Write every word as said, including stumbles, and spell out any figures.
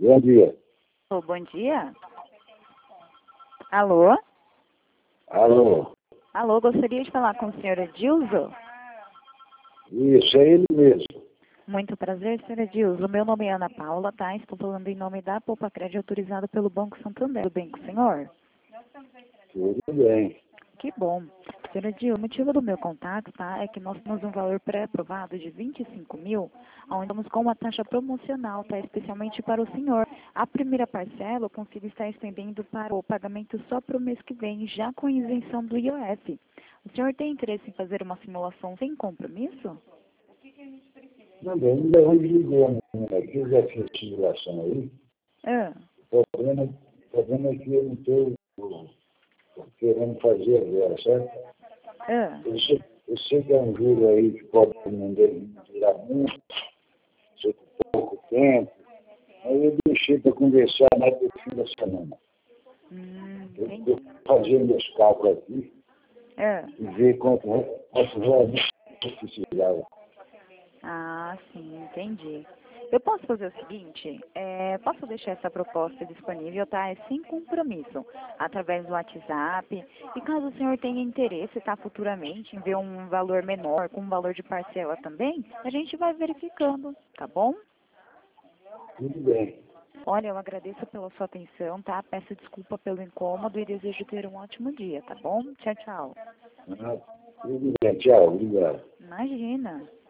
Bom dia. Ô, bom dia. Alô? Alô? Alô, gostaria de falar com o senhor Edilzo? Isso, é ele mesmo. Muito prazer, senhor Edilzo. Meu nome é Ana Paula, tá? Estou falando em nome da Poupa Crédito autorizada pelo Banco Santander. Tudo bem com o senhor? Tudo bem. Que bom. Senhor Edilzo, o motivo do meu contato, tá? É que nós temos um valor pré-aprovado de vinte e cinco mil, onde estamos com uma taxa promocional, tá? Especialmente para o senhor. A primeira parcela eu consigo estar estendendo para o pagamento só para o mês que vem, já com isenção do I O F. O senhor tem interesse em fazer uma simulação sem compromisso? Não, bem, ainda vou desligar aqui, eu já fiz simulação aí. Ah, O problema, o problema é que eu não estou querendo fazer agora, certo? ah. Eu sei, eu sei que é um juro aí que pode não durar muito, sei que pouco tempo, aí eu deixei para conversar mais no fim da semana. Hum, Eu entendi. estou fazendo meus cálculos aqui Ah. e ver quanto, quanto realmente eu precisava. Ah, sim, entendi. Eu posso fazer o seguinte, é, posso deixar essa proposta disponível, tá? É sem compromisso, através do WhatsApp. E caso o senhor tenha interesse, tá, futuramente, em ver um valor menor, com um valor de parcela também, a gente vai verificando, tá bom? Tudo bem. Olha, eu agradeço pela sua atenção, tá? Peço desculpa pelo incômodo e desejo ter um ótimo dia, tá bom? Tchau, tchau. Ah, tudo bem, tchau, obrigado. Imagina.